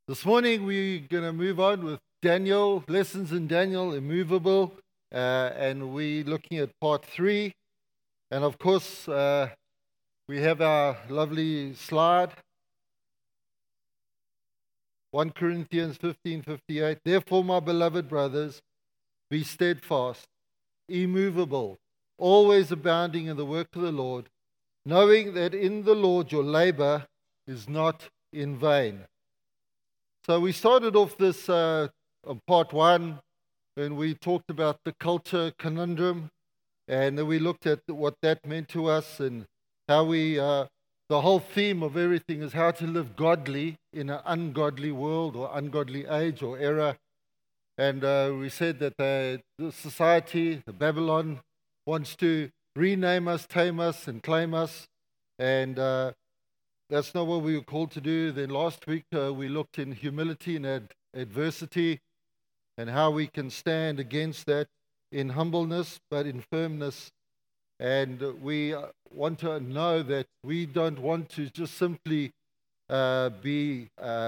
This morning we're going to move on with Daniel, lessons in Daniel, immovable, and we're looking at part 3. And of course, we have our lovely slide, 1 Corinthians 15:58. Therefore, my beloved brothers, be steadfast, immovable, always abounding in the work of the Lord, knowing that in the Lord your labor is not in vain. So we started off this on part 1 when we talked about the culture conundrum, and then we looked at what that meant to us and how the whole theme of everything is how to live godly in an ungodly world or ungodly age or era. And we said that the society, the Babylon, wants to rename us, tame us, and claim us. And that's not what we were called to do. Then last week we looked in humility and adversity and how we can stand against that in humbleness but in firmness. And we want to know that we don't want to just simply be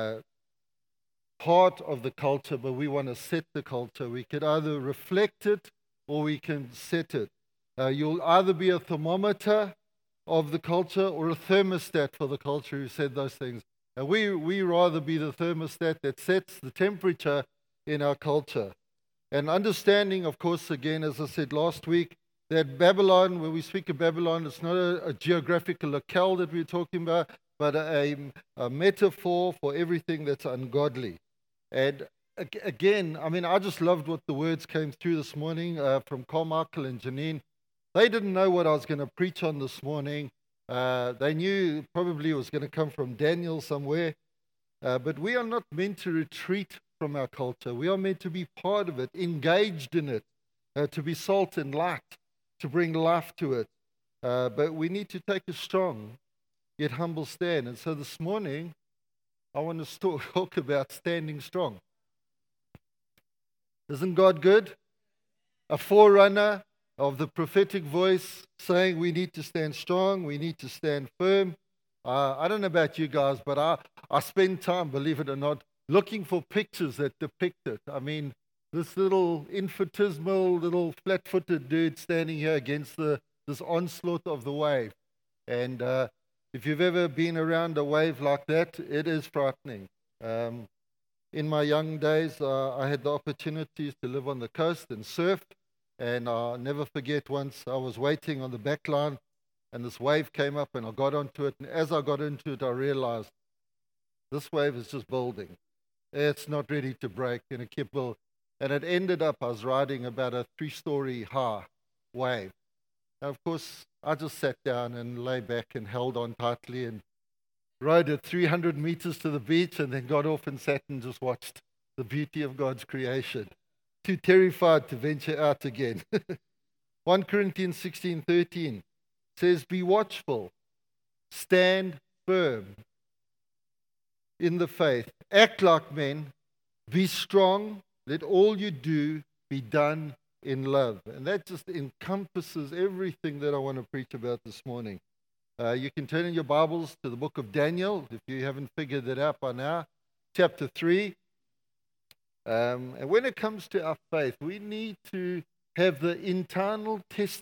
part of the culture, but we want to set the culture. We can either reflect it or we can set it. You'll either be a thermometer of the culture or a thermostat for the culture. Who said those things? And we rather be the thermostat that sets the temperature in our culture. And understanding, of course, again, as I said last week, that Babylon, when we speak of Babylon, it's not a geographical locale that we're talking about, but a metaphor for everything that's ungodly. And again, I mean, I just loved what the words came through this morning from Carmichael and Janine. They didn't know what I was going to preach on this morning. They knew probably it was going to come from Daniel somewhere. But we are not meant to retreat from our culture. We are meant to be part of it, engaged in it, to be salt and light, to bring life to it. But we need to take a strong yet humble stand. And so this morning, I want to talk about standing strong. Isn't God good? A forerunner of the prophetic voice saying we need to stand strong, we need to stand firm. I don't know about you guys, but I spend time, believe it or not, looking for pictures that depict it. I mean, this little infinitesimal, little flat-footed dude standing here against this onslaught of the wave. And if you've ever been around a wave like that, it is frightening. In my young days, I had the opportunities to live on the coast and surf. And I'll never forget once I was waiting on the back line and this wave came up and I got onto it. And as I got into it, I realized this wave is just building. It's not ready to break. And it kept building. And it ended up, I was riding about a 3-story high wave. And of course, I just sat down and lay back and held on tightly and rode it 300 meters to the beach and then got off and sat and just watched the beauty of God's creation. Too terrified to venture out again. 1 Corinthians 16:13 says, be watchful, stand firm in the faith, act like men, be strong, let all you do be done in love. And that just encompasses everything that I want to preach about this morning. You can turn in your Bibles to the book of Daniel, if you haven't figured that out by now, chapter 3. And when it comes to our faith, we need to have the intestinal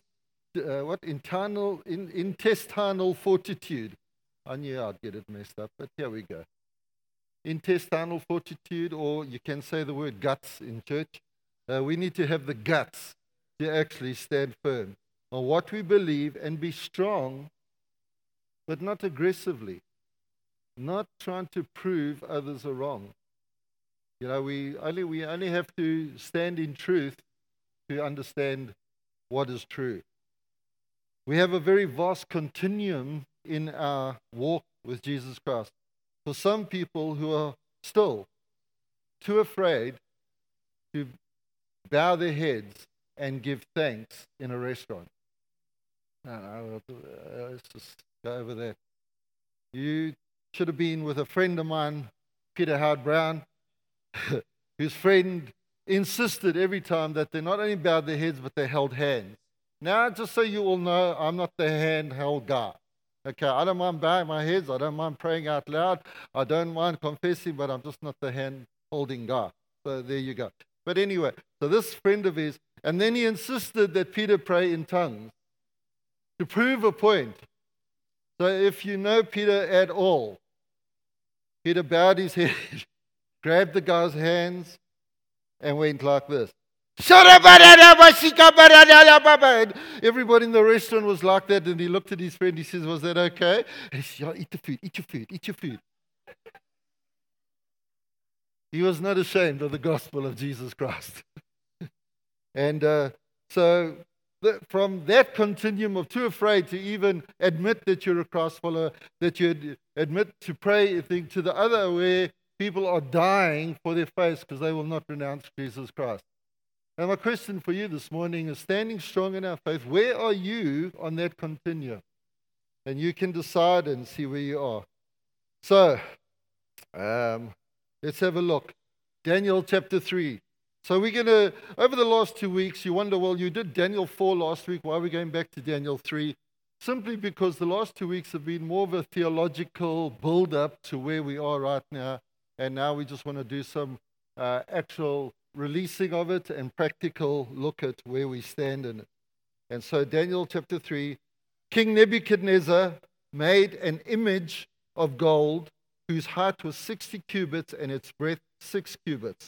fortitude. I knew I'd get it messed up, but here we go. Intestinal fortitude, or you can say the word guts in church. We need to have the guts to actually stand firm on what we believe and be strong, but not aggressively, not trying to prove others are wrong. You know, we only have to stand in truth to understand what is true. We have a very vast continuum in our walk with Jesus Christ. For some people who are still too afraid to bow their heads and give thanks in a restaurant. No, let's just go over that. You should have been with a friend of mine, Peter Howard Brown, whose friend insisted every time that they not only bowed their heads, but they held hands. Now, just so you all know, I'm not the hand-held guy. Okay, I don't mind bowing my heads. I don't mind praying out loud. I don't mind confessing, but I'm just not the hand-holding guy. So there you go. But anyway, so this friend of his, and then he insisted that Peter pray in tongues to prove a point. So if you know Peter at all, Peter bowed his head, grabbed the guy's hands, and went like this. And everybody in the restaurant was like that, and he looked at his friend, he says, was that okay? And he said, yeah, eat the food, eat your food, eat your food. He was not ashamed of the gospel of Jesus Christ. And so from that continuum of too afraid to even admit that you're a Christ follower, that you admit to pray, to the other where people are dying for their faith because they will not renounce Jesus Christ. And my question for you this morning is, standing strong in our faith, where are you on that continuum? And you can decide and see where you are. So, let's have a look. Daniel chapter 3. So we're going to, over the last 2 weeks, you wonder, well, you did Daniel 4 last week. Why are we going back to Daniel 3? Simply because the last 2 weeks have been more of a theological build-up to where we are right now. And now we just want to do some actual releasing of it and practical look at where we stand in it. And so Daniel chapter 3, King Nebuchadnezzar made an image of gold whose height was 60 cubits and its breadth 6 cubits.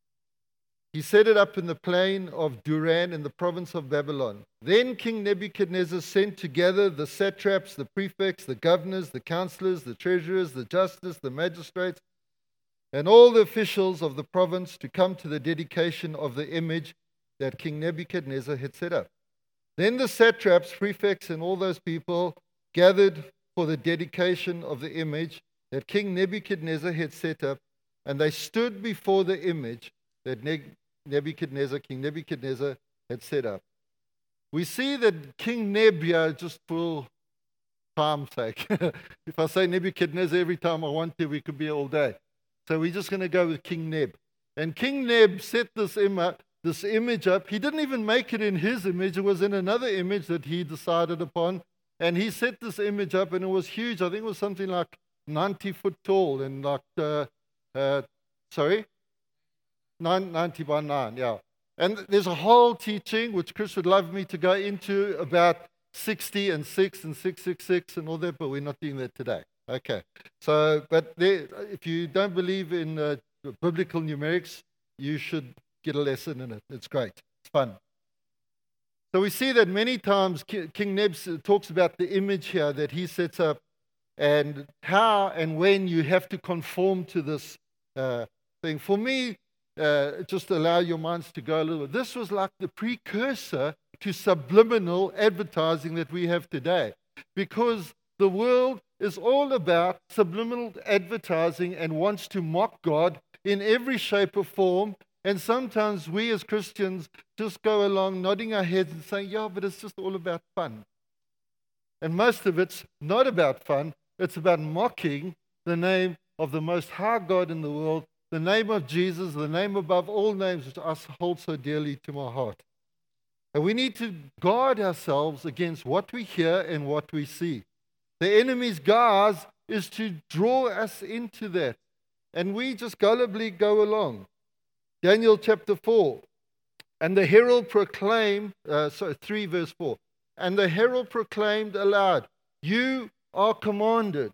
He set it up in the plain of Duran in the province of Babylon. Then King Nebuchadnezzar sent together the satraps, the prefects, the governors, the counselors, the treasurers, the justice, the magistrates, and all the officials of the province to come to the dedication of the image that King Nebuchadnezzar had set up. Then the satraps, prefects, and all those people gathered for the dedication of the image that King Nebuchadnezzar had set up, and they stood before the image that King Nebuchadnezzar had set up. We see that King Neb here, just for time's sake, if I say Nebuchadnezzar every time I want to, we could be here all day. So we're just going to go with King Neb. And King Neb set this image up. He didn't even make it in his image. It was in another image that he decided upon. And he set this image up, and it was huge. I think it was something like 90 foot tall and like, 90 by 9, yeah. And there's a whole teaching, which Chris would love me to go into, about 60 and 6 and 666 and all that, but we're not doing that today. Okay. So, but if you don't believe in biblical numerics, you should get a lesson in it. It's great. It's fun. So we see that many times King Neb talks about the image here that he sets up and how and when you have to conform to this thing. For me, just allow your minds to go a little bit. This was like the precursor to subliminal advertising that we have today, because the world is all about subliminal advertising and wants to mock God in every shape or form. And sometimes we as Christians just go along nodding our heads and saying, yeah, but it's just all about fun. And most of it's not about fun. It's about mocking the name of the most high God in the world, the name of Jesus, the name above all names, which I hold so dearly to my heart. And we need to guard ourselves against what we hear and what we see. The enemy's guise is to draw us into that. And we just gullibly go along. Daniel chapter 4. And the herald proclaimed, 3 verse 4. And the herald proclaimed aloud, you are commanded.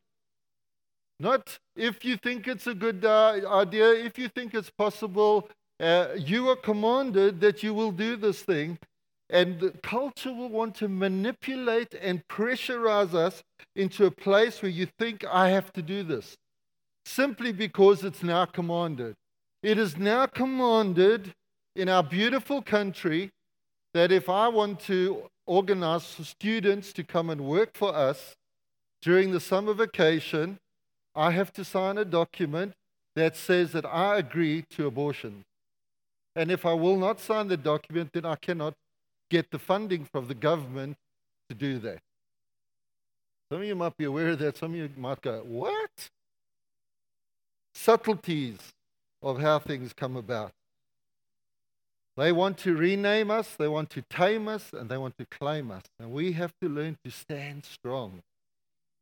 Not if you think it's a good idea, if you think it's possible, you are commanded that you will do this thing. And the culture will want to manipulate and pressurize us into a place where you think, I have to do this, simply because it's now commanded. It is now commanded in our beautiful country that if I want to organize students to come and work for us during the summer vacation, I have to sign a document that says that I agree to abortion. And if I will not sign the document, then I cannot get the funding from the government to do that. Some of you might be aware of that. Some of you might go, what? Subtleties of how things come about. They want to rename us, they want to tame us, and they want to claim us. And we have to learn to stand strong.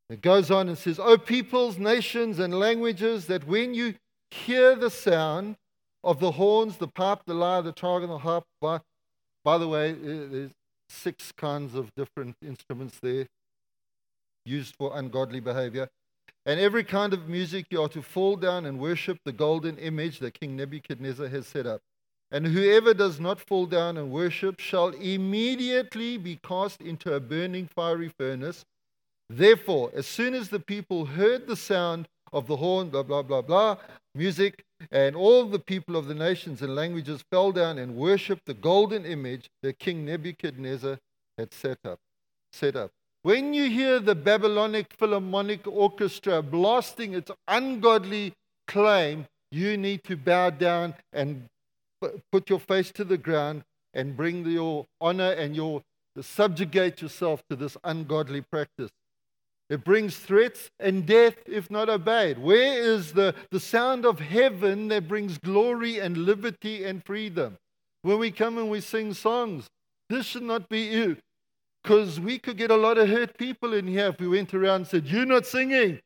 It goes on and says, O peoples, nations, and languages, that when you hear the sound of the horns, the pipe, the lyre, the trigon, the harp. By the way, there's 6 kinds of different instruments there used for ungodly behavior. And every kind of music, you are to fall down and worship the golden image that King Nebuchadnezzar has set up. And whoever does not fall down and worship shall immediately be cast into a burning fiery furnace. Therefore, as soon as the people heard the sound of the horn, blah, blah, blah, blah, music, and all the people of the nations and languages fell down and worshipped the golden image that King Nebuchadnezzar had set up. When you hear the Babylonic Philharmonic Orchestra blasting its ungodly claim, you need to bow down and put your face to the ground and bring your honor and subjugate yourself to this ungodly practice. It brings threats and death if not obeyed. Where is the sound of heaven that brings glory and liberty and freedom? When we come and we sing songs, this should not be you. Because we could get a lot of hurt people in here if we went around and said, you're not singing.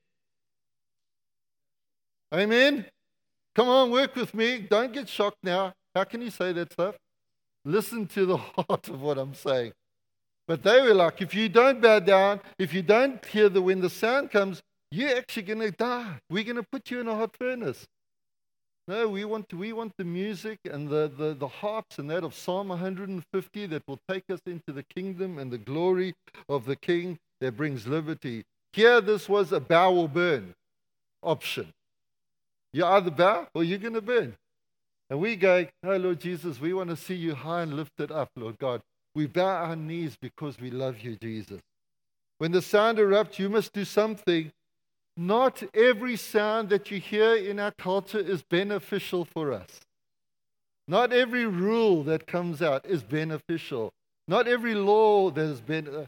Amen? Come on, work with me. Don't get shocked now. How can you say that stuff? Listen to the heart of what I'm saying. But they were like, if you don't bow down, if you don't hear when the sound comes, you're actually going to die. We're going to put you in a hot furnace. No, we want the music and the harps and that of Psalm 150 that will take us into the kingdom and the glory of the King that brings liberty. Here, this was a bow or burn option. You either bow or you're going to burn. And we go, oh, Lord Jesus, we want to see you high and lifted up, Lord God. We bow our knees because we love you, Jesus. When the sound erupts, you must do something. Not every sound that you hear in our culture is beneficial for us. Not every rule that comes out is beneficial. Not every law that has been...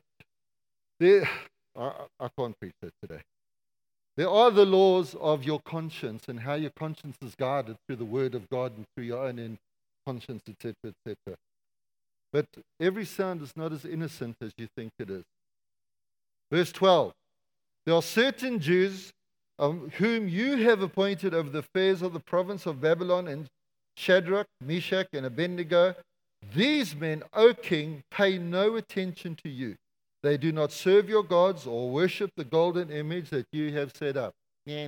I can't preach that today. There are the laws of your conscience and how your conscience is guided through the Word of God and through your own conscience, etc., etc. But every sound is not as innocent as you think it is. Verse 12. There are certain Jews whom you have appointed over the affairs of the province of Babylon, and Shadrach, Meshach, and Abednego. These men, O king, pay no attention to you. They do not serve your gods or worship the golden image that you have set up.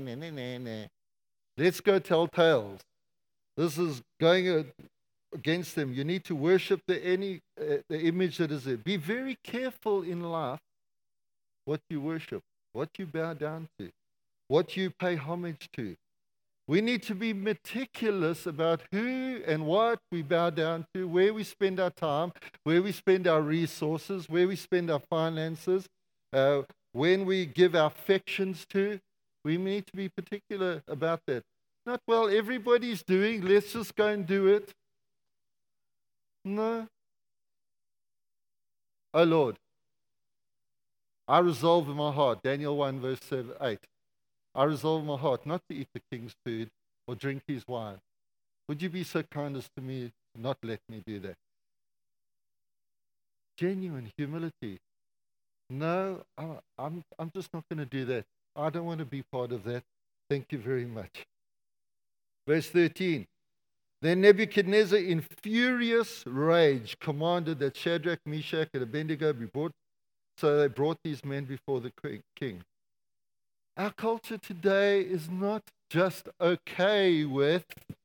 Let's go tell tales. This is going against them. You need to worship the image that is there. Be very careful in life what you worship, what you bow down to, what you pay homage to. We need to be meticulous about who and what we bow down to, where we spend our time, where we spend our resources, where we spend our finances, when we give our affections to. We need to be particular about that. Not, well, everybody's doing, let's just go and do it. No. Oh Lord, I resolve in my heart, Daniel 1 verse 8. I resolve in my heart not to eat the king's food or drink his wine. Would you be so kind as to me to not let me do that? Genuine humility. No, I'm just not going to do that. I don't want to be part of that. Thank you very much. Verse 13. Then Nebuchadnezzar, in furious rage, commanded that Shadrach, Meshach, and Abednego be brought. So they brought these men before the king. Our culture today is not just okay with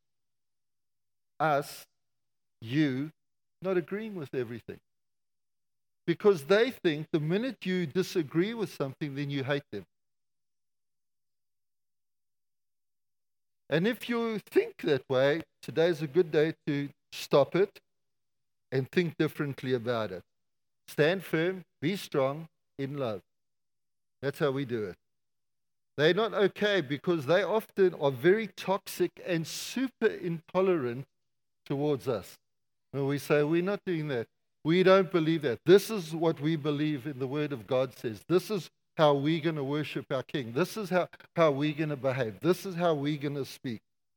us, you, not agreeing with everything. Because they think the minute you disagree with something, then you hate them. And if you think that way, today's a good day to stop it and think differently about it. Stand firm, be strong in love. That's how we do it. They're not okay because they often are very toxic and super intolerant towards us. When we say, we're not doing that. We don't believe that. This is what we believe in the Word of God says. This is how we're going to worship our King. This is how we're going to behave. This is how we're going to speak.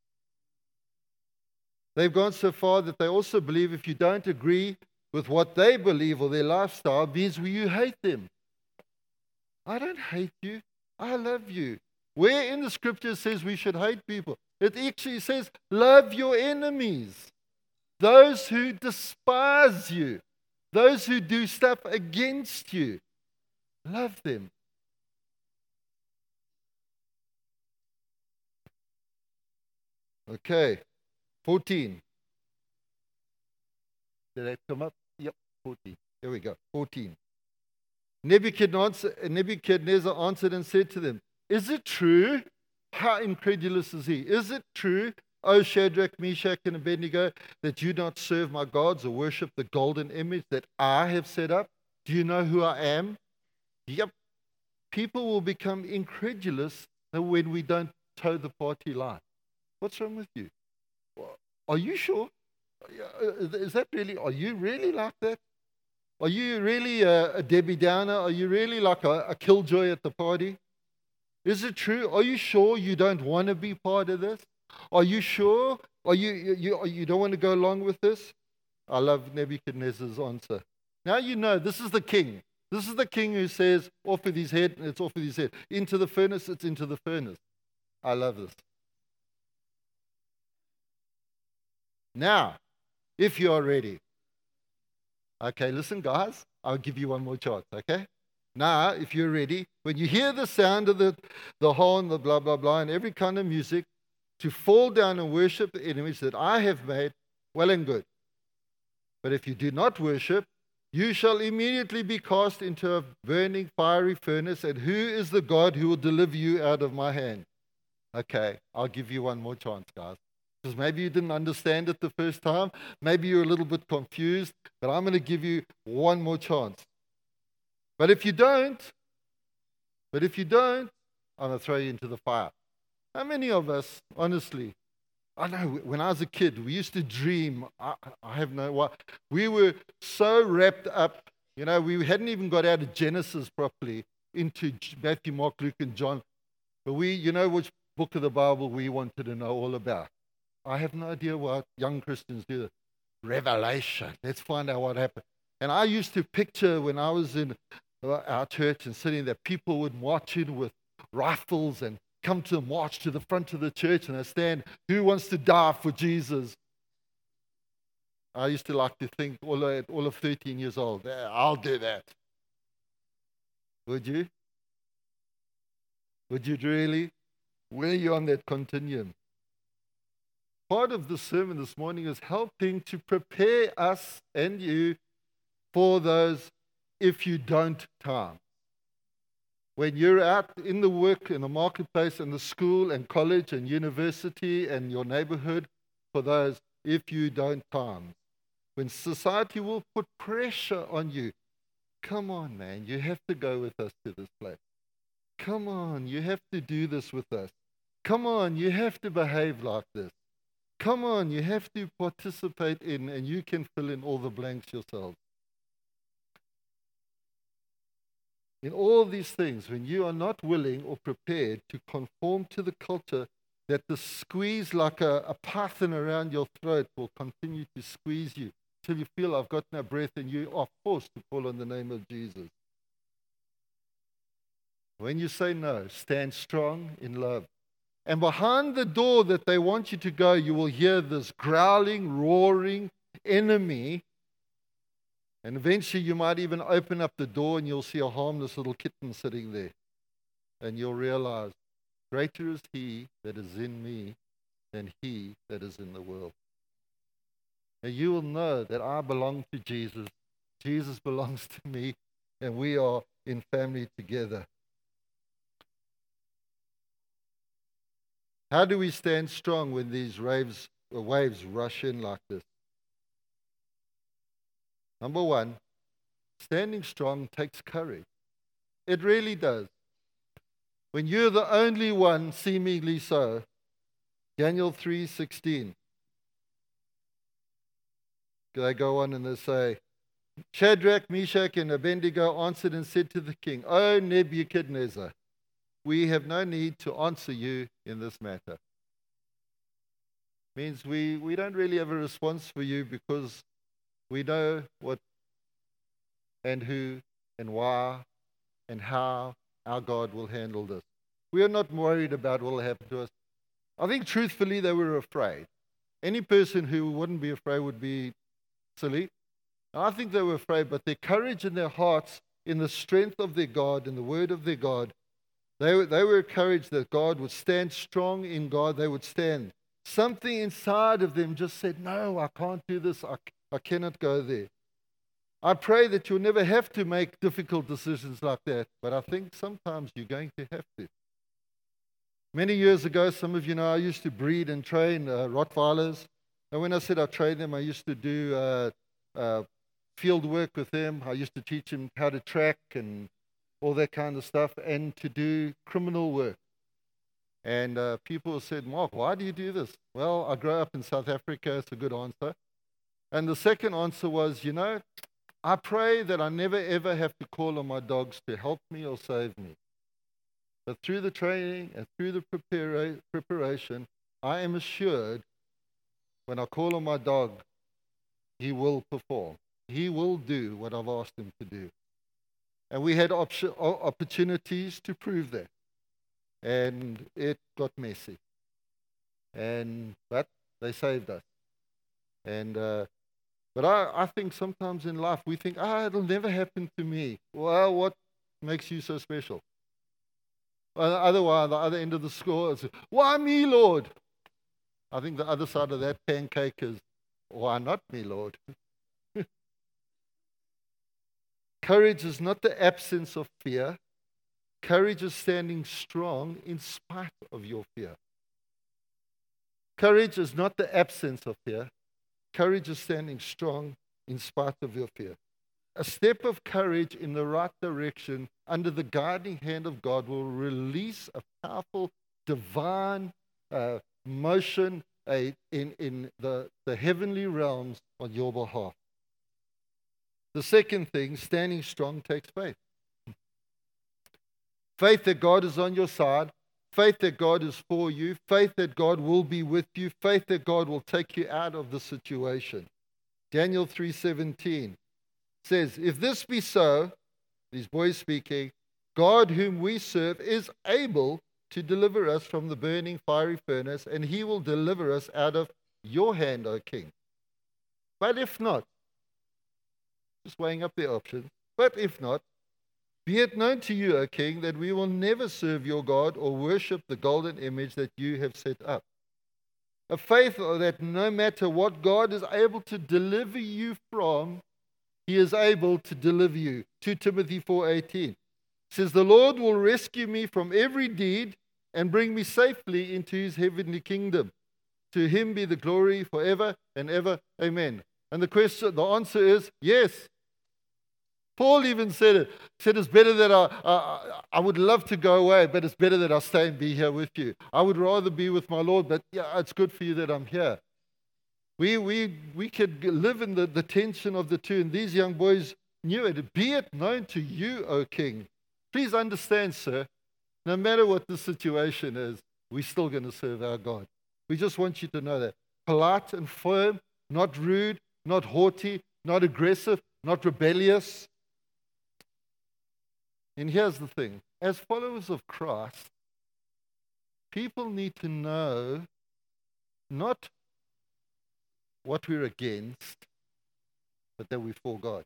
They've gone so far that they also believe if you don't agree with what they believe or their lifestyle, means you hate them. I don't hate you. I love you. Where in the scripture it says we should hate people? It actually says, love your enemies, those who despise you, those who do stuff against you. Love them. Okay, 14. Did that come up? Yep, 14. Here we go, 14. Nebuchadnezzar answered and said to them, is it true? How incredulous is he? Is it true, O Shadrach, Meshach, and Abednego, that you not serve my gods or worship the golden image that I have set up? Do you know who I am? Yep. People will become incredulous when we don't toe the party line. What's wrong with you? Are you sure? Is that really, are you really like that? Are you really a Debbie Downer? Are you really like a killjoy at the party? Is it true? Are you sure you don't want to be part of this? Are you sure? You don't want to go along with this? I love Nebuchadnezzar's answer. Now you know this is the king. This is the king who says, off with his head, it's off with his head. Into the furnace, it's into the furnace. I love this. Now, if you are ready. Okay, listen, guys. I'll give you one more chance, okay? Now, if you're ready, when you hear the sound of the horn, the blah, blah, blah, and every kind of music, to fall down and worship the image that I have made, well and good. But if you do not worship, you shall immediately be cast into a burning fiery furnace, and who is the God who will deliver you out of my hand? Okay, I'll give you one more chance, guys. Because maybe you didn't understand it the first time. Maybe you're a little bit confused, but I'm going to give you one more chance. But if you don't, I'm going to throw you into the fire. How many of us, honestly, I know when I was a kid, we used to dream. I have no what. We were so wrapped up, we hadn't even got out of Genesis properly into Matthew, Mark, Luke, and John. But which book of the Bible we wanted to know all about. I have no idea what young Christians do. Revelation. Let's find out what happened. And I used to picture when I was in our church and sitting there, people would march in with rifles and come to march to the front of the church and I stand, who wants to die for Jesus? I used to like to think all of 13 years old, yeah, I'll do that. Would you? Would you really? Where are you on that continuum? Part of the sermon this morning is helping to prepare us and you for those if you don't time. When you're out in the work, in the marketplace, in the school and college and university and your neighborhood, for those if you don't time. When society will put pressure on you, come on, man, you have to go with us to this place. Come on, you have to do this with us. Come on, you have to behave like this. Come on, you have to participate in, and you can fill in all the blanks yourself. In all these things, when you are not willing or prepared to conform to the culture, that the squeeze like a python around your throat will continue to squeeze you till you feel I've got no breath and you are forced to call on the name of Jesus. When you say no, stand strong in love. And behind the door that they want you to go, you will hear this growling, roaring enemy. And eventually you might even open up the door and you'll see a harmless little kitten sitting there. And you'll realize, greater is he that is in me than he that is in the world. And you will know that I belong to Jesus. Jesus belongs to me. And we are in family together. How do we stand strong when these waves rush in like this? Number one, standing strong takes courage. It really does. When you're the only one, seemingly so. Daniel 3:16. They go on and they say, Shadrach, Meshach, and Abednego answered and said to the king, O Nebuchadnezzar, we have no need to answer you in this matter. Means we don't really have a response for you because we know what and who and why and how our God will handle this. We are not worried about what will happen to us. I think truthfully they were afraid. Any person who wouldn't be afraid would be silly. I think they were afraid, but their courage in their hearts, in the strength of their God, in the word of their God, they were encouraged that God would stand strong in God. They would stand. Something inside of them just said, no, I can't do this. I cannot go there. I pray that you'll never have to make difficult decisions like that, but I think sometimes you're going to have to. Many years ago, some of you know, I used to breed and train Rottweilers. And when I said I trained them, I used to do field work with them. I used to teach them how to track and all that kind of stuff, and to do criminal work. And people said, Mark, why do you do this? Well, I grew up in South Africa. It's a good answer. And the second answer was, you know, I pray that I never ever have to call on my dogs to help me or save me. But through the training and through the preparation, I am assured when I call on my dog, he will perform. He will do what I've asked him to do. And we had opportunities to prove that. And it got messy. But they saved us. But I think sometimes in life we think, it'll never happen to me. Well, what makes you so special? Otherwise, the other end of the score is, why me, Lord? I think the other side of that pancake is, why not me, Lord? Courage is not the absence of fear. Courage is standing strong in spite of your fear. Courage is not the absence of fear. Courage is standing strong in spite of your fear. A step of courage in the right direction under the guiding hand of God will release a powerful divine motion in the heavenly realms on your behalf. The second thing, standing strong, takes faith. Faith that God is on your side, faith that God is for you, faith that God will be with you, faith that God will take you out of the situation. Daniel 3:17 says, if this be so, these boys speaking, God whom we serve is able to deliver us from the burning fiery furnace, and he will deliver us out of your hand, O king. But if not, just weighing up the options, but if not, be it known to you, O king, that we will never serve your God or worship the golden image that you have set up. A faith that no matter what God is able to deliver you from, he is able to deliver you. 2 Timothy 4:18 says, the Lord will rescue me from every deed and bring me safely into his heavenly kingdom. To him be the glory forever and ever. Amen. And the answer is yes. Paul even said it. He said it's better that I would love to go away, but it's better that I stay and be here with you. I would rather be with my Lord, but yeah, it's good for you that I'm here. We could live in the tension of the two, and these young boys knew it. Be it known to you, O king. Please understand, sir, no matter what the situation is, we're still going to serve our God. We just want you to know that. Polite and firm, not rude, not haughty, not aggressive, not rebellious. And here's the thing. As followers of Christ, people need to know not what we're against, but that we're for God.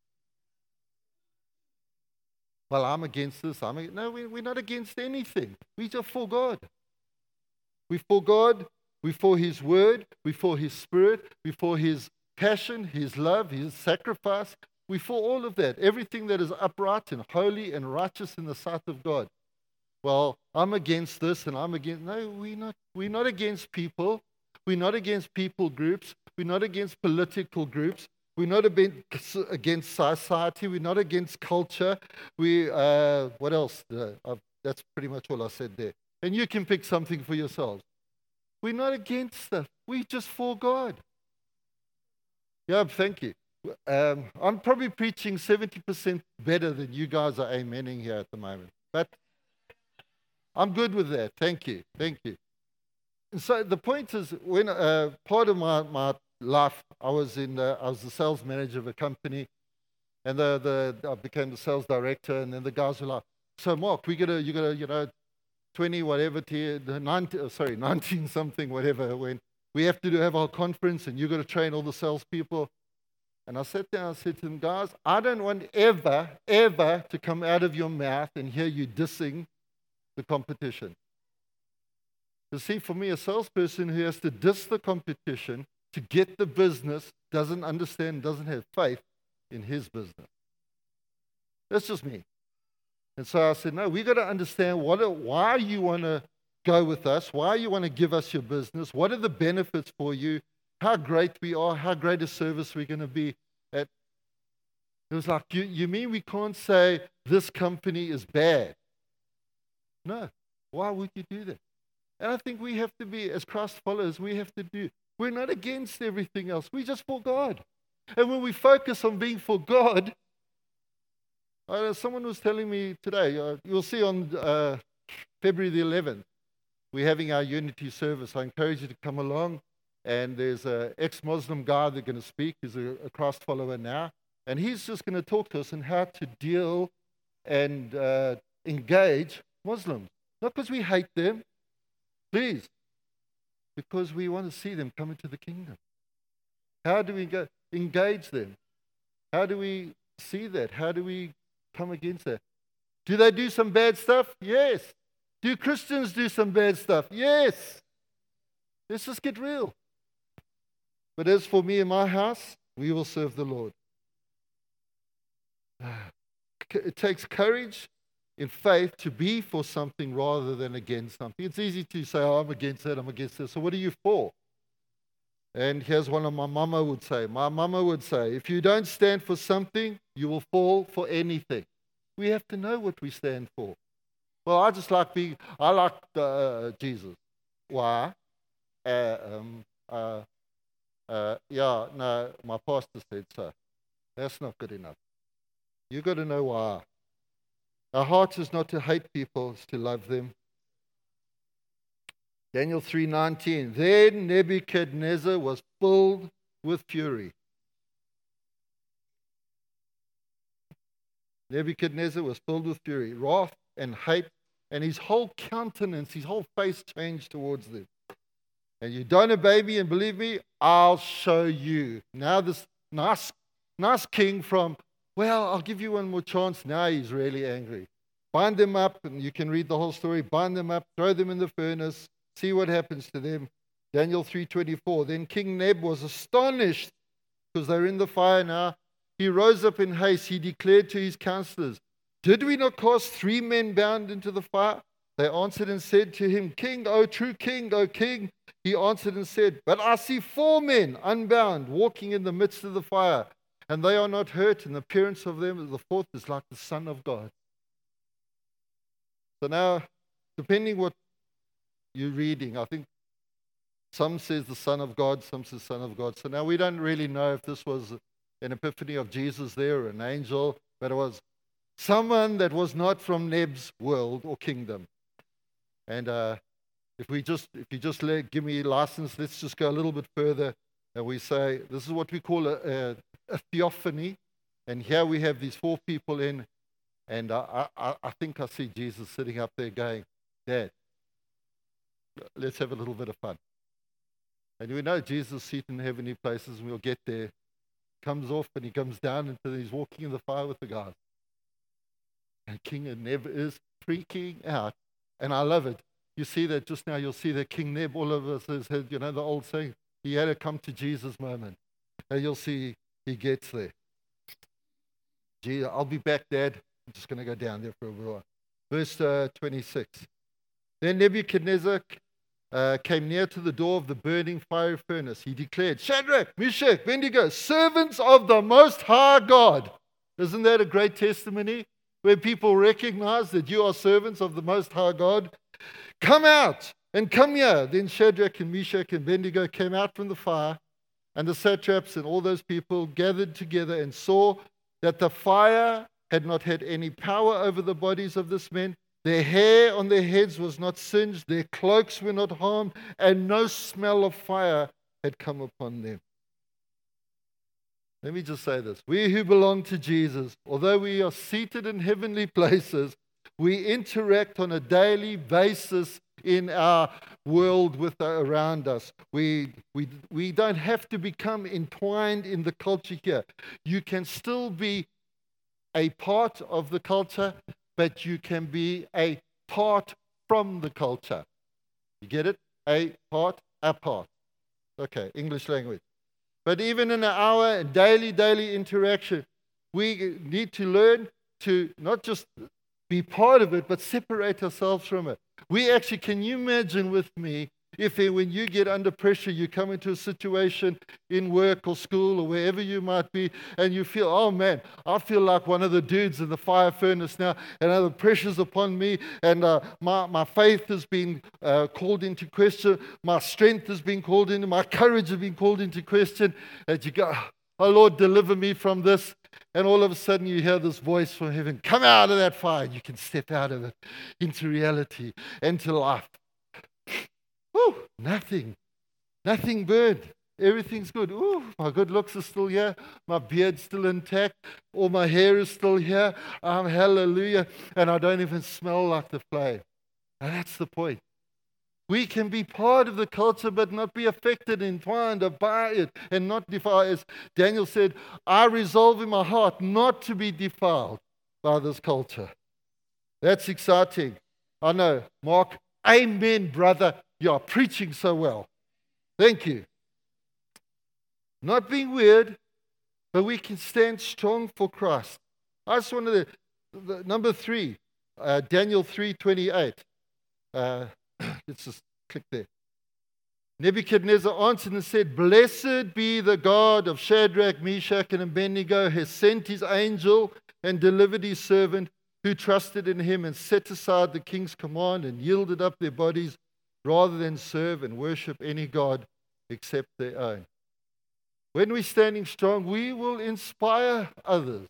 Well, I'm against this. No, we're not against anything. We're just for God. We're for God. We're for his word. We're for his spirit. We're for his passion, his love, his sacrifice. We're for all of that. Everything that is upright and holy and righteous in the sight of God. Well, I'm against this and I'm against... No, we're not against people. We're not against people groups. We're not against political groups. We're not against society. We're not against culture. What else? That's pretty much all I said there. And you can pick something for yourselves. We're not against stuff. We're just for God. Yeah, thank you. I'm probably preaching 70% better than you guys are amening here at the moment. But I'm good with that. Thank you. Thank you. And so the point is, when part of my life, I was the sales manager of a company, and I became the sales director, and then the guys were like, so Mark, you gotta 20 whatever, 19 something, whatever, when we have to have our conference and you've got to train all the salespeople. And I sat down and said to them, guys, I don't want ever, ever to come out of your mouth and hear you dissing the competition. You see, for me, a salesperson who has to diss the competition to get the business doesn't understand, doesn't have faith in his business. That's just me. And so I said, no, we've got to understand why you want to go with us, why you want to give us your business, what are the benefits for you, how great we are, how great a service we're going to be at. It was like, you mean we can't say this company is bad? No. Why would you do that? And I think we have to be, as Christ followers, we have to do. We're not against everything else. We're just for God. And when we focus on being for God, someone was telling me today, you'll see on February the 11th, we're having our unity service. I encourage you to come along. And there's an ex-Muslim guy that's going to speak. He's a Christ follower now. And he's just going to talk to us on how to deal and engage Muslims. Not because we hate them, please, because we want to see them come into the kingdom. How do we engage them? How do we see that? How do we come against that? Do they do some bad stuff? Yes. Do Christians do some bad stuff? Yes. Let's just get real. But as for me and my house, we will serve the Lord. It takes courage in faith to be for something rather than against something. It's easy to say, oh, I'm against that, I'm against this. So what are you for? And here's one of my mama would say. My mama would say, if you don't stand for something, you will fall for anything. We have to know what we stand for. Well, I like Jesus. Why? Yeah, no, my pastor said so. That's not good enough. You've got to know why. Our heart is not to hate people, it's to love them. Daniel 3:19. Then Nebuchadnezzar was filled with fury. Nebuchadnezzar was filled with fury, wrath and hate, and his whole countenance, his whole face changed towards them. And you don't obey me and believe me, I'll show you. Now this nice king from, well, I'll give you one more chance. Now he's really angry. Bind them up, and you can read the whole story. Bind them up, throw them in the furnace, see what happens to them. Daniel 3:24. Then King Neb was astonished because they're in the fire now. He rose up in haste. He declared to his counselors, did we not cast 3 men bound into the fire? They answered and said to him, King, O true king, O king. He answered and said, but I see 4 men unbound walking in the midst of the fire, and they are not hurt, and the appearance of them, the 4th, is like the Son of God. So now, depending what you're reading, I think some says the Son of God, some says Son of God. So now we don't really know if this was an epiphany of Jesus there or an angel, but it was someone that was not from Neb's world or kingdom. And if you just give me license, let's just go a little bit further. And we say, this is what we call a theophany. And here we have these 4 people in. And I think I see Jesus sitting up there going, Dad, let's have a little bit of fun. And we know Jesus is seated in heavenly places, and we'll get there. Comes off and he comes down and he's walking in the fire with the guys. And King Neb is freaking out. And I love it. You see that just now, you'll see that King Neb, all of us has had, the old saying, he had a come to Jesus moment. And you'll see he gets there. Gee, I'll be back, Dad. I'm just going to go down there for a while. Verse 26. Then Nebuchadnezzar came near to the door of the burning fiery furnace. He declared, Shadrach, Meshach, Abednego, servants of the Most High God. Isn't that a great testimony? Where people recognize that you are servants of the Most High God. Come out and come here. Then Shadrach and Meshach and Abednego came out from the fire, and the satraps and all those people gathered together and saw that the fire had not had any power over the bodies of this men. Their hair on their heads was not singed, their cloaks were not harmed, and no smell of fire had come upon them. Let me just say this. We who belong to Jesus, although we are seated in heavenly places, We interact on a daily basis in our world around us. We don't have to become entwined in the culture here. You can still be a part of the culture, but you can be a part from the culture. You get it? A part, apart. Okay, English language. But even in our daily interaction, we need to learn to not just be part of it, but separate ourselves from it. Can you imagine with me, if when you get under pressure, you come into a situation in work or school or wherever you might be, and you feel, oh man, I feel like one of the dudes in the fire furnace now, and the pressure's upon me, and my faith has been called into question, my strength has been called into, my courage has been called into question, and you go, oh Lord, deliver me from this. And all of a sudden you hear this voice from heaven, come out of that fire. You can step out of it into reality, into life. Woo, nothing burned. Everything's good. Ooh, my good looks are still here. My beard's still intact. All my hair is still here. Hallelujah. And I don't even smell like the flame. And that's the point. We can be part of the culture but not be affected, entwined by it, and not defiled. As Daniel said, I resolve in my heart not to be defiled by this culture. That's exciting. I know, Mark. Amen, brother. You are preaching so well. Thank you. Not being weird, but we can stand strong for Christ. I just wanted to, number 3, Daniel 3:28. Let's just click there. Nebuchadnezzar answered and said, blessed be the God of Shadrach, Meshach, and Abednego, has sent his angel and delivered his servant who trusted in him and set aside the king's command and yielded up their bodies rather than serve and worship any god except their own. When we're standing strong, we will inspire others.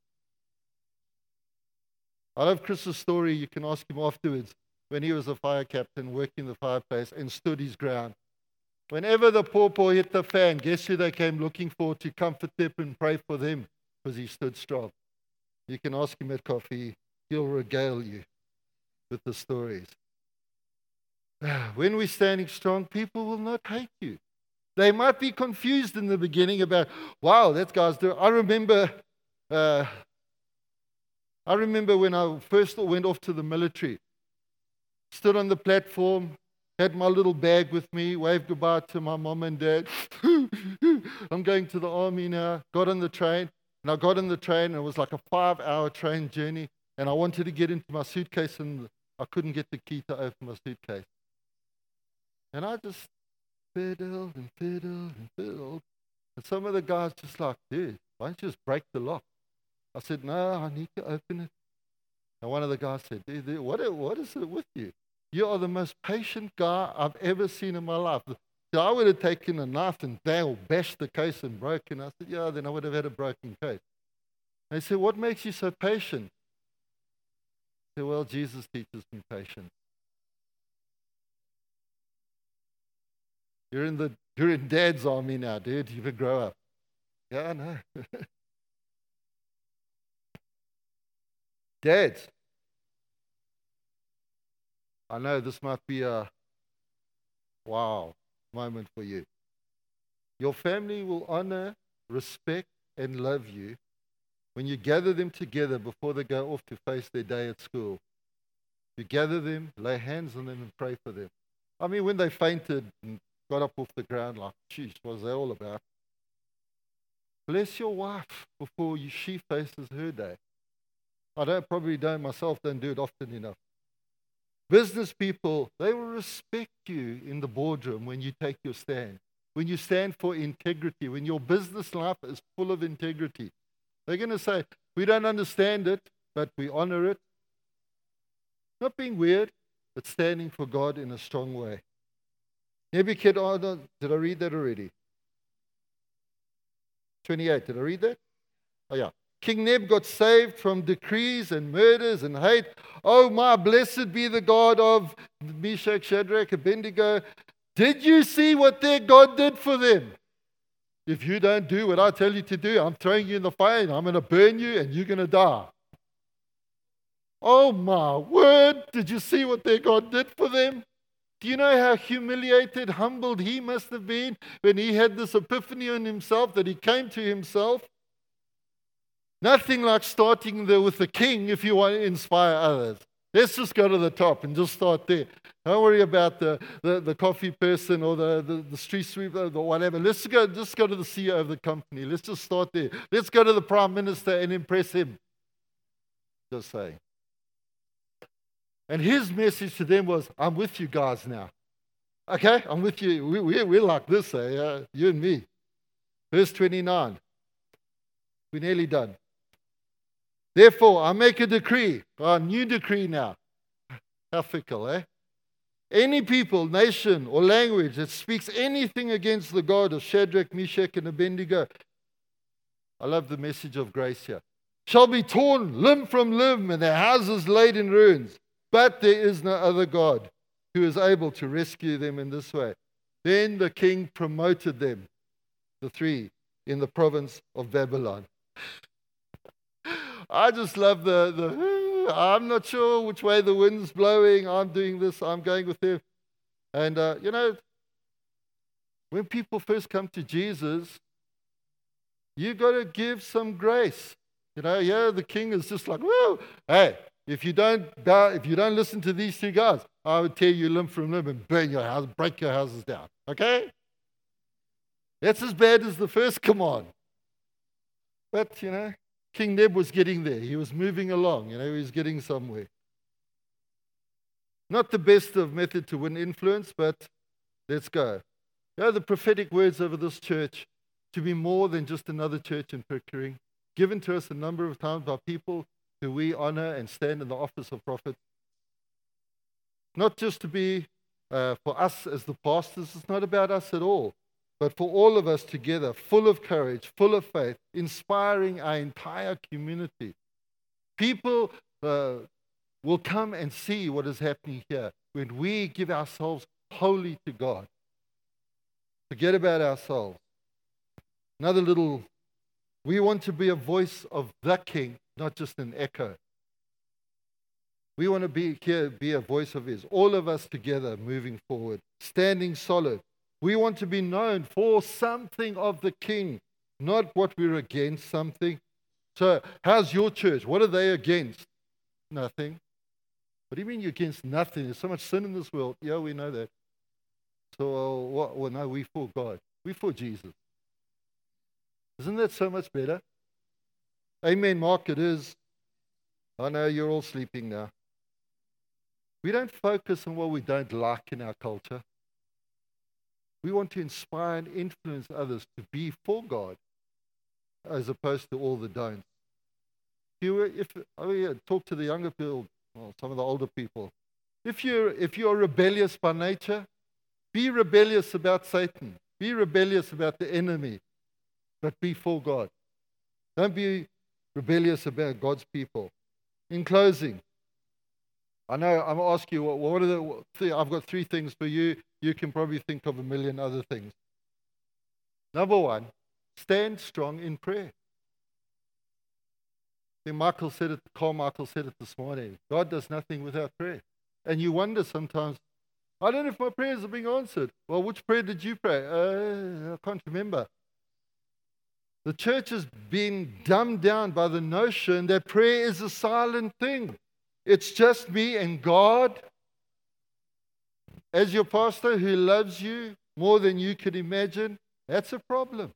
I love Chris's story. You can ask him afterwards. When he was a fire captain working the fireplace and stood his ground. Whenever the pawpaw hit the fan, guess who they came looking for to comfort them and pray for them? Because he stood strong. You can ask him at coffee. He'll regale you with the stories. When we're standing strong, people will not hate you. They might be confused in the beginning about, wow, that guy's doing. I remember when I first went off to the military. Stood on the platform, had my little bag with me, waved goodbye to my mom and dad. I'm going to the army now. Got on the train, and I got on the train, and it was like a 5-hour train journey, and I wanted to get into my suitcase, and I couldn't get the key to open my suitcase. And I just fiddled and fiddled and fiddled. And some of the guys just like, dude, why don't you just break the lock? I said, no, I need to open it. And one of the guys said, dude, what is it with you? You are the most patient guy I've ever seen in my life. So I would have taken a knife and bashed the case and broken. I said, yeah, then I would have had a broken case. And he said, what makes you so patient? I said, well, Jesus teaches me patience. You're in Dad's army now, dude. You better grow up. Yeah, I know. Dads, I know this might be a wow moment for you. Your family will honor, respect, and love you when you gather them together before they go off to face their day at school. You gather them, lay hands on them, and pray for them. I mean, when they fainted and got up off the ground, like, geez, what was that all about? Bless your wife before she faces her day. I probably don't myself, don't do it often enough. Business people, they will respect you in the boardroom when you take your stand. When you stand for integrity, when your business life is full of integrity. They're going to say, we don't understand it, but we honor it. Not being weird, but standing for God in a strong way. Nebuchadnezzar, did I read that already? 28, did I read that? Oh yeah. King Neb got saved from decrees and murders and hate. Oh, my blessed be the God of Meshach, Shadrach, Abednego. Did you see what their God did for them? If you don't do what I tell you to do, I'm throwing you in the fire and I'm going to burn you and you're going to die. Oh my word, did you see what their God did for them? Do you know how humiliated, humbled he must have been when he had this epiphany on himself, that he came to himself? Nothing like starting there with the king if you want to inspire others. Let's just go to the top and just start there. Don't worry about the coffee person or the street sweeper or whatever. Just go to the CEO of the company. Let's just start there. Let's go to the prime minister and impress him. Just saying. And his message to them was, I'm with you guys now. Okay, I'm with you. We're like this, you and me. Verse 29. We're nearly done. Therefore, I make a decree, a new decree now. How fickle, eh? Any people, nation, or language that speaks anything against the God of Shadrach, Meshach, and Abednego, I love the message of grace here, shall be torn limb from limb and their houses laid in ruins. But there is no other God who is able to rescue them in this way. Then the king promoted them, the three, in the province of Babylon. I just love I'm not sure which way the wind's blowing. I'm doing this. I'm going with them. And, when people first come to Jesus, you got to give some grace. The king is just like, whoa, hey, if you don't listen to these two guys, I would tear you limb from limb and burn your house, break your houses down. Okay? That's as bad as the first command. But, King Neb was getting there. He was moving along. He was getting somewhere. Not the best of method to win influence, but let's go. The prophetic words over this church to be more than just another church in Pickering, given to us a number of times by people who we honor and stand in the office of prophet. Not just to be for us as the pastors. It's not about us at all. But for all of us together, full of courage, full of faith, inspiring our entire community. People will come and see what is happening here when we give ourselves wholly to God. Forget about ourselves. We want to be a voice of the King, not just an echo. We want to be a voice of His. All of us together moving forward, standing solid. We want to be known for something of the King, not what we're against something. So, how's your church? What are they against? Nothing. What do you mean you're against nothing? There's so much sin in this world. Yeah, we know that. So, no, we're for God. We're for Jesus. Isn't that so much better? Amen, Mark, it is. I know you're all sleeping now. We don't focus on what we don't like in our culture. We want to inspire and influence others to be for God as opposed to all the don'ts. Talk to the younger people, or some of the older people. If you're rebellious by nature, be rebellious about Satan. Be rebellious about the enemy, but be for God. Don't be rebellious about God's people. In closing, I know I'm asking you, what are I've got 3 things for you. You can probably think of a million other things. Number 1, stand strong in prayer. I think Carl Michael said it this morning. God does nothing without prayer. And you wonder sometimes, I don't know if my prayers are being answered. Well, which prayer did you pray? I can't remember. The church has been dumbed down by the notion that prayer is a silent thing. It's just me and God. As your pastor who loves you more than you could imagine, that's a problem.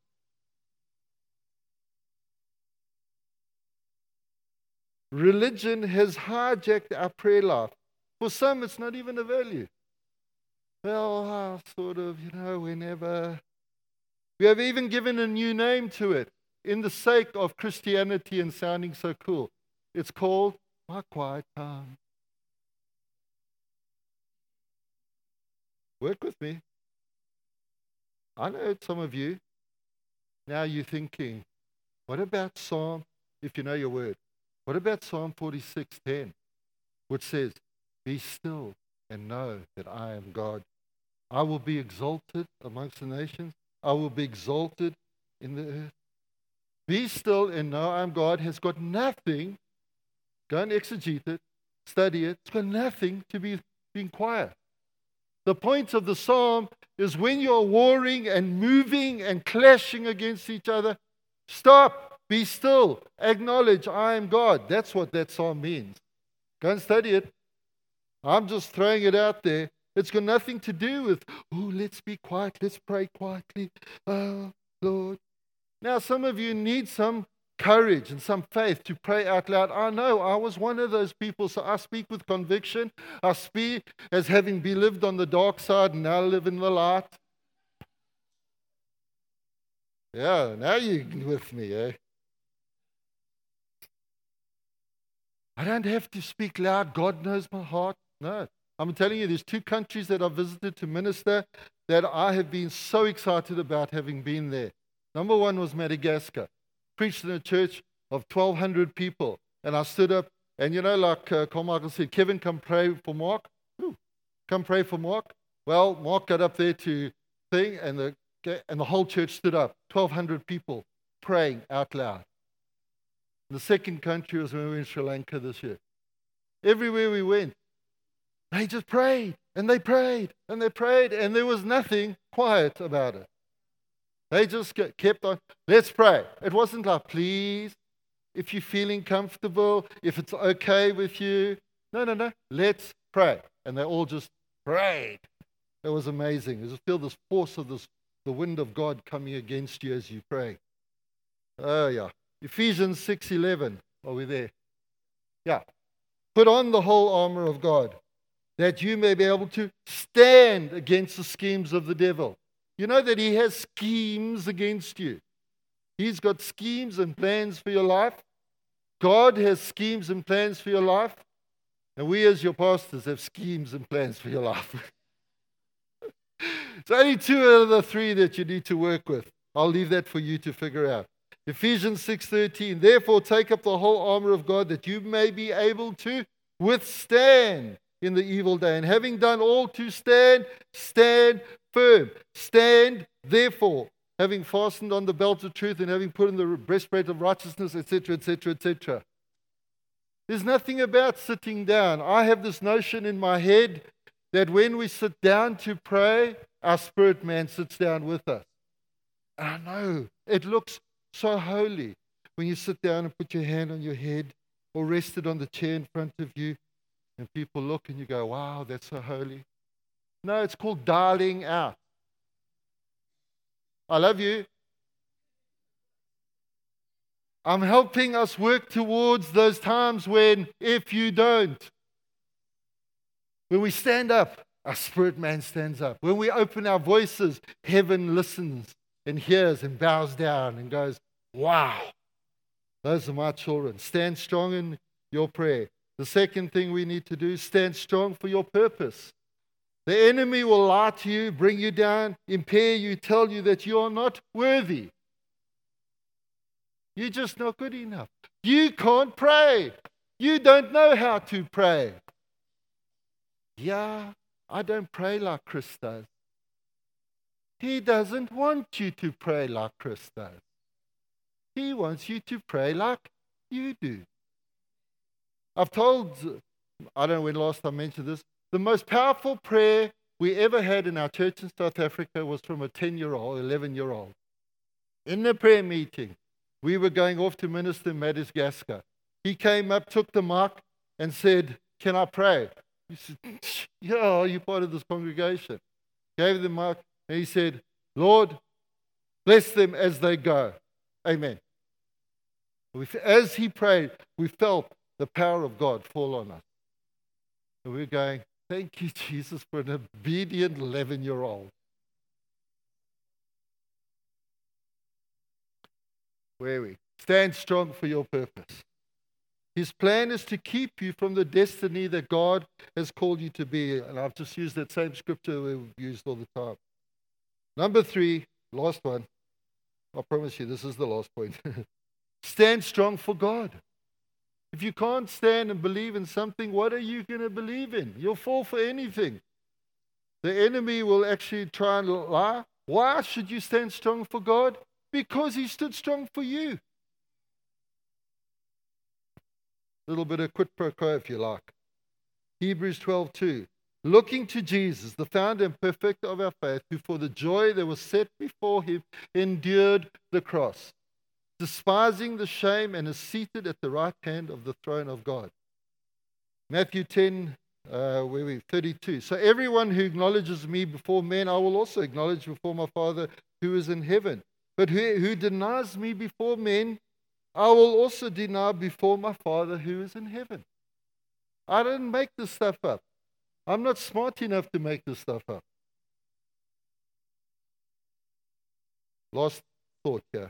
Religion has hijacked our prayer life. For some, it's not even a value. Well, whenever. We have even given a new name to it in the sake of Christianity and sounding so cool. It's called my quiet time. Work with me. I know some of you, now you're thinking, what about Psalm, if you know your word, what about Psalm 46:10, which says, be still and know that I am God. I will be exalted amongst the nations. I will be exalted in the earth. Be still and know I am God has got nothing, go and exegete it, study it. It's got nothing to be being quiet. The point of the psalm is when you're warring and moving and clashing against each other, stop, be still, acknowledge I am God. That's what that psalm means. Go and study it. I'm just throwing it out there. It's got nothing to do with, oh, let's be quiet, let's pray quietly. Oh, Lord. Now, some of you need some courage and some faith to pray out loud. I know I was one of those people, so I speak with conviction. I speak as having been lived on the dark side and now live in the light. Yeah, now you're with me, eh? I don't have to speak loud. God knows my heart. No. I'm telling you, there's 2 countries that I've visited to minister that I have been so excited about having been there. Number 1 was Madagascar. Preached in a church of 1,200 people. And I stood up, and like Carmichael said, Kevin, come pray for Mark. Ooh, come pray for Mark. Well, Mark got up there to sing, and the whole church stood up. 1,200 people praying out loud. The second country was when we were in Sri Lanka this year. Everywhere we went, they just prayed, and they prayed, and they prayed, and there was nothing quiet about it. They just kept on, let's pray. It wasn't like, please, if you're feeling comfortable, if it's okay with you. No, let's pray. And they all just prayed. It was amazing. You just feel this force of the wind of God coming against you as you pray. Oh, yeah. Ephesians 6:11. Are we there? Yeah. Put on the whole armor of God, that you may be able to stand against the schemes of the devil. You know that he has schemes against you. He's got schemes and plans for your life. God has schemes and plans for your life. And we as your pastors have schemes and plans for your life. It's only 2 out of the 3 that you need to work with. I'll leave that for you to figure out. Ephesians 6:13, therefore take up the whole armor of God that you may be able to withstand in the evil day. And having done all to stand, stand firm. Stand, therefore, having fastened on the belt of truth and having put on the breastplate of righteousness, etc., etc., etc. There's nothing about sitting down. I have this notion in my head that when we sit down to pray, our spirit man sits down with us. And I know it looks so holy when you sit down and put your hand on your head or rest it on the chair in front of you and people look and you go, wow, that's so holy. No, it's called dialing out. I love you. I'm helping us work towards those times when, if you don't, when we stand up, our spirit man stands up. When we open our voices, heaven listens and hears and bows down and goes, wow, those are my children. Stand strong in your prayer. The second thing we need to do is stand strong for your purpose. The enemy will lie to you, bring you down, impair you, tell you that you are not worthy. You're just not good enough. You can't pray. You don't know how to pray. Yeah, I don't pray like Chris does. He doesn't want you to pray like Chris does. He wants you to pray like you do. I've told, I don't know when last I mentioned this, the most powerful prayer we ever had in our church in South Africa was from a 10-year-old, 11-year-old. In the prayer meeting, we were going off to minister in Madagascar. He came up, took the mic, and said, can I pray? He said, yeah, you're part of this congregation. Gave the mic, and he said, Lord, bless them as they go. Amen. As he prayed, we felt the power of God fall on us. And we were going, thank you, Jesus, for an obedient 11-year-old. Where are we? Stand strong for your purpose. His plan is to keep you from the destiny that God has called you to be. And I've just used that same scripture we've used all the time. Number 3, last one. I promise you, this is the last point. Stand strong for God. If you can't stand and believe in something, what are you going to believe in? You'll fall for anything. The enemy will actually try and lie. Why should you stand strong for God? Because he stood strong for you. A little bit of quid pro quo, if you like. Hebrews 12:2. Looking to Jesus, the founder and perfecter of our faith, who for the joy that was set before him endured the cross, despising the shame, and is seated at the right hand of the throne of God. Matthew 10, 32. So everyone who acknowledges me before men, I will also acknowledge before my Father who is in heaven. But who denies me before men, I will also deny before my Father who is in heaven. I didn't make this stuff up. I'm not smart enough to make this stuff up. Last thought here.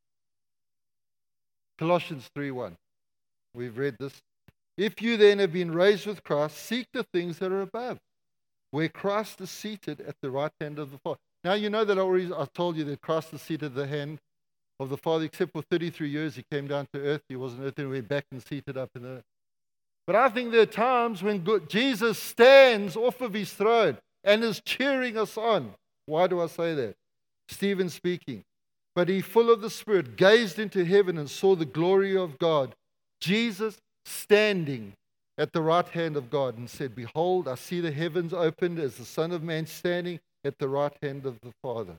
Colossians 3:1. We've read this. If you then have been raised with Christ, seek the things that are above, where Christ is seated at the right hand of the Father. Now you know that I told you that Christ is seated at the hand of the Father, except for 33 years he came down to earth. He wasn't earth, and he went back and seated up in the earth. But I think there are times when Jesus stands off of his throne and is cheering us on. Why do I say that? Stephen speaking. But he, full of the Spirit, gazed into heaven and saw the glory of God. Jesus standing at the right hand of God and said, behold, I see the heavens opened as the Son of Man standing at the right hand of the Father.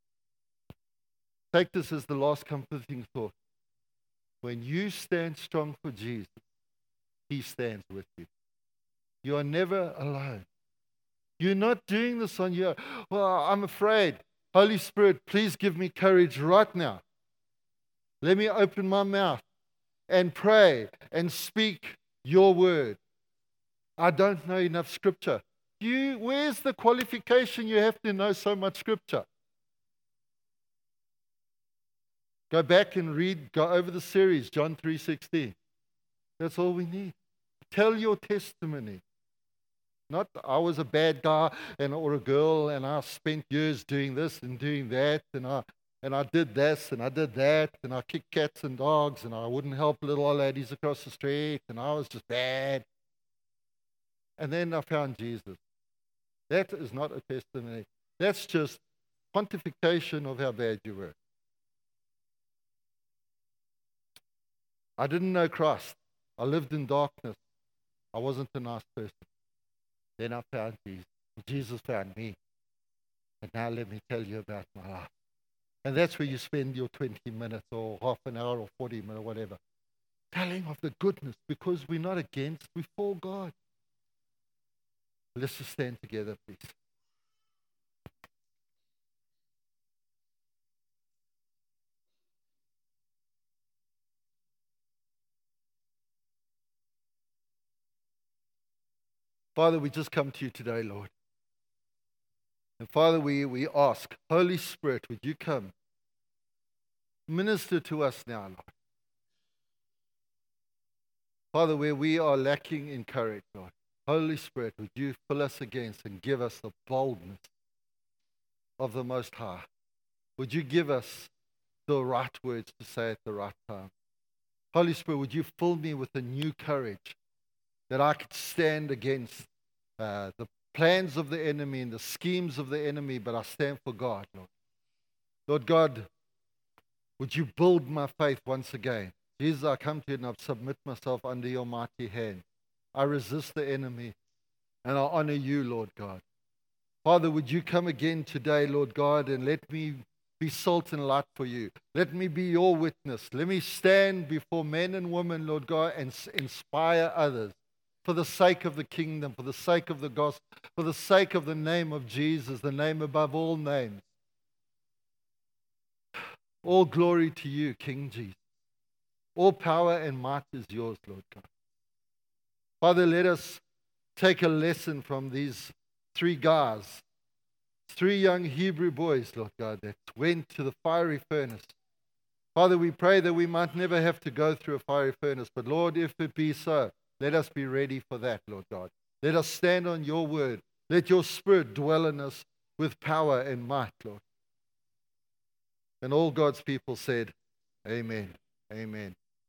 Take this as the last comforting thought. When you stand strong for Jesus, he stands with you. You are never alone. You're not doing this on your own. Well, I'm afraid. Holy Spirit, please give me courage right now. Let me open my mouth and pray and speak your word. I don't know enough scripture. Where's the qualification you have to know so much scripture? Go back and go over the series, John 3:16. That's all we need. Tell your testimony. Not, I was a bad guy or a girl and I spent years doing this and doing that and I did this and I did that and I kicked cats and dogs and I wouldn't help little old ladies across the street and I was just bad. And then I found Jesus. That is not a testimony. That's just pontification of how bad you were. I didn't know Christ. I lived in darkness. I wasn't a nice person. Then I found Jesus. Jesus found me. And now let me tell you about my life. And that's where you spend your 20 minutes or half an hour or 40 minutes or whatever. Telling of the goodness, because we're not against, we're for God. Let's just stand together, please. Father, we just come to you today, Lord. And Father, we ask, Holy Spirit, would you come? Minister to us now, Lord. Father, where we are lacking in courage, Lord, Holy Spirit, would you fill us again and give us the boldness of the Most High? Would you give us the right words to say at the right time? Holy Spirit, would you fill me with a new courage that I could stand against the plans of the enemy and the schemes of the enemy, but I stand for God, Lord. Lord God, would you build my faith once again? Jesus, I come to you and I submit myself under your mighty hand. I resist the enemy and I honor you, Lord God. Father, would you come again today, Lord God, and let me be salt and light for you. Let me be your witness. Let me stand before men and women, Lord God, and inspire others for the sake of the kingdom, for the sake of the gospel, for the sake of the name of Jesus, the name above all names. All glory to you, King Jesus. All power and might is yours, Lord God. Father, let us take a lesson from these three guys, three young Hebrew boys, Lord God, that went to the fiery furnace. Father, we pray that we might never have to go through a fiery furnace, but Lord, if it be so, let us be ready for that, Lord God. Let us stand on your word. Let your Spirit dwell in us with power and might, Lord. And all God's people said, Amen. Amen.